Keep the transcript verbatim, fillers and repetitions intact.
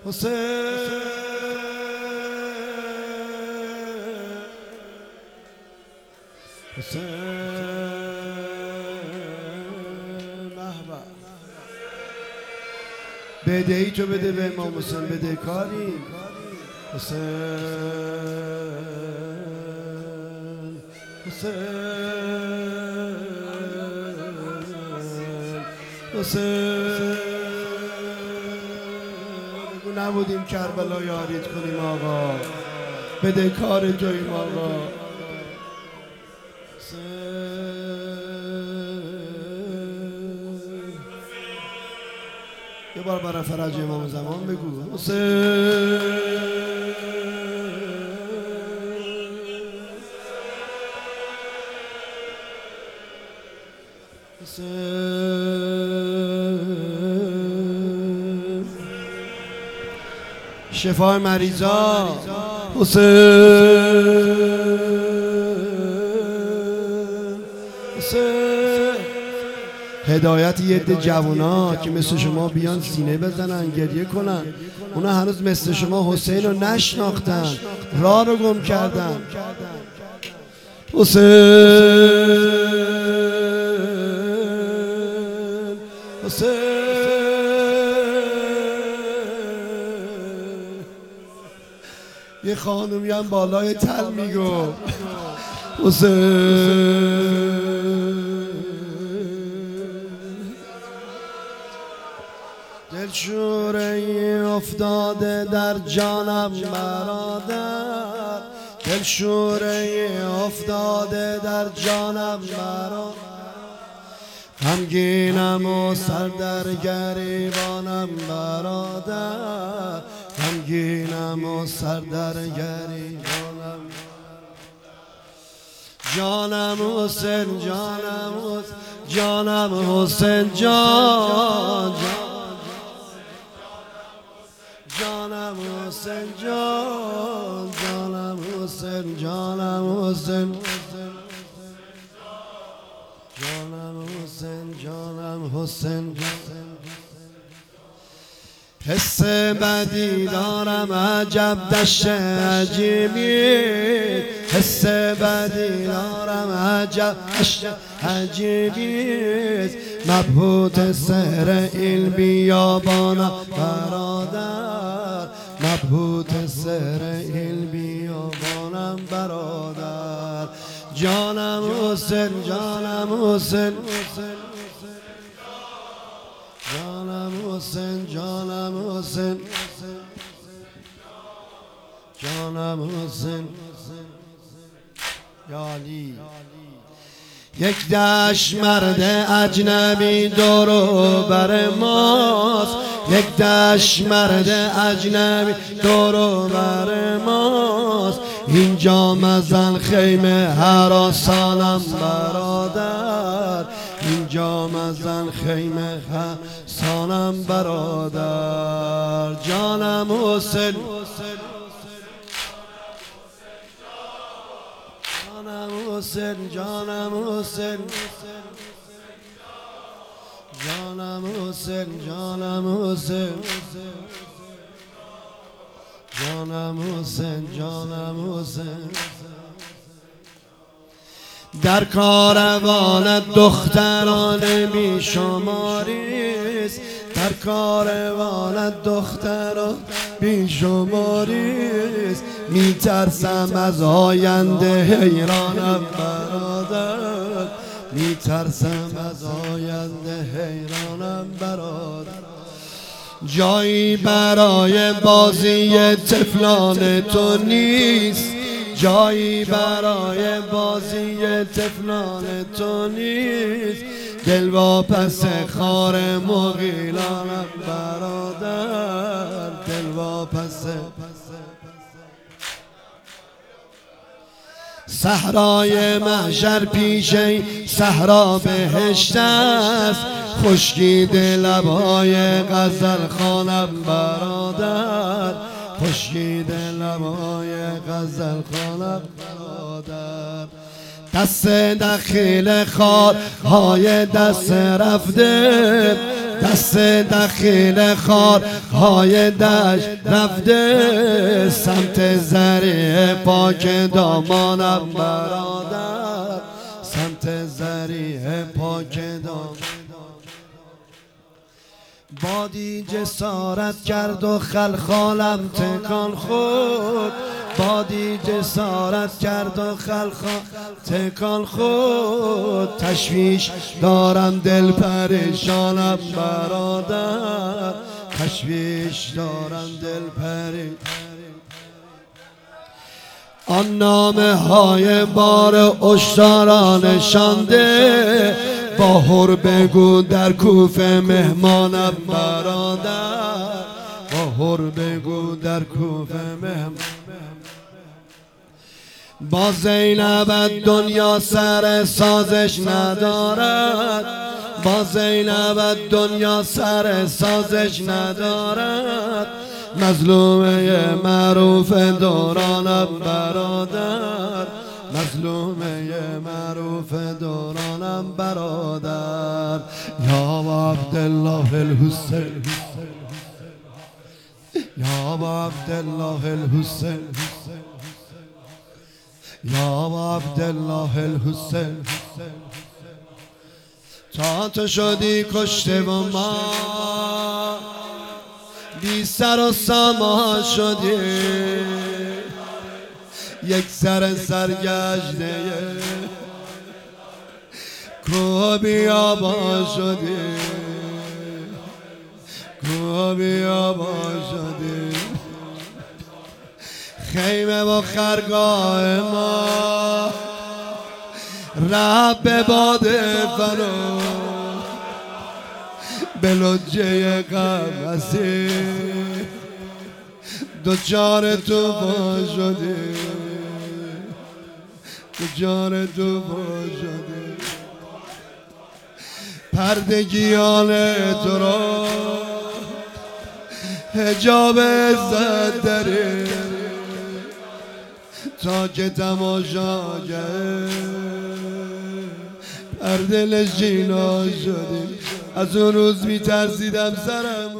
حسین حسین محبا بده ای تو بده به امام حسین بده کاری حسین حسین حسین بگو نبودیم کربلا یارید کنیم آقا بده کار تویم آقا یه بار برای فرج امام زمان بگو حسین حسین شفای مریضا حسین هدایت یه عده جوونا که مثل شما بیان سینه بزنن گریه کنن اونا هنوز مثل شما حسین رو نشناختن راه رو گم کردن حسین حسین یه خانومی هم بالای تل میگو حسین دلشوره افتاده در جانم برادر دلشوره افتاده در جانم برادر غمگینم و سر در گریبانم برادر غمگینم و سر در گریبانم جانم حسین جانم حسین جانم حسین جان جانم حسین جان جانم حسین جانم حسین جانم حسین جانم حسین حس بدی دارم عجب دشت عجیبی حس بدی دارم عجب دشت عجیبی مبهوت سحر این بیابانم برادر مبهوت سحر این بیابانم برادر جانم حسین جانم حسین جانم حسین جانم حسین جانم حسین یا علی یک دشت مرد اجنبی دورو بر ماست یک دشت مرد اجنبی دورو بر ماست اینجا مزن خیمه هراسانم برادر اینجا مزن خیمه هراسانم برادر جانم حسین جانم حسین جانم حسین جانم حسین جانم حسین جانم حسین جانم حسین در کاروان دختران بی شماریست در کاروان دختران بی شماریست میترسم از آینده حیرانم برادر میترسم از آینده حیرانم برادر جایی برای بازی طفلان تو نیست جایی برای بازی طفلان تو نیست دل واپس خار مغیلانم برادر دل واپس صحرای محشر پیشه صحرا بهشت است خشکید لبای غزل خوانم برادر خشکید لبای غزل خوانم برادر دست دخیل خارهای دست رفته دست دخیل خارهای دشت رفته، سمت زریع پاک دامانم برادر، سمت زریع پاک دامانم. بادی جسارت کرد و خلخالم تکان خود، بادی جسارت کرد و خلخال تکان خود. تشویش دارم دل پریشانم برادر، تشویش دارم دل پریشانم. آن نامه های بار اشتران شانده، باهر بگو در کوفه مهمانم برادر، باهر بگو در کوفه مهمان. با زینب دنیا سر سازش ندارد، با زینب دنیا سر سازش ندارد. مظلومه معروف دورانم برادر، مظلومه معروف دورانم برادر. یا عبدالله الحسین، یا عبدالله الحسین، یا عبدالله الحسین. تا تو شدی کشته و ما بی سر و سامان شدی، یک سر سرگشته کوه بیابان شدی، کوه بیابان شدی. خیمه و خرگاه ما رب به باد فنا، به لجه قفسی دوچار تو با شدی، دوچار تو با شدی. پردگیان تو را حجاب عزت داری، تا که تماشاگر پرده نشینا شدی. از اون روز می ترسیدم سرم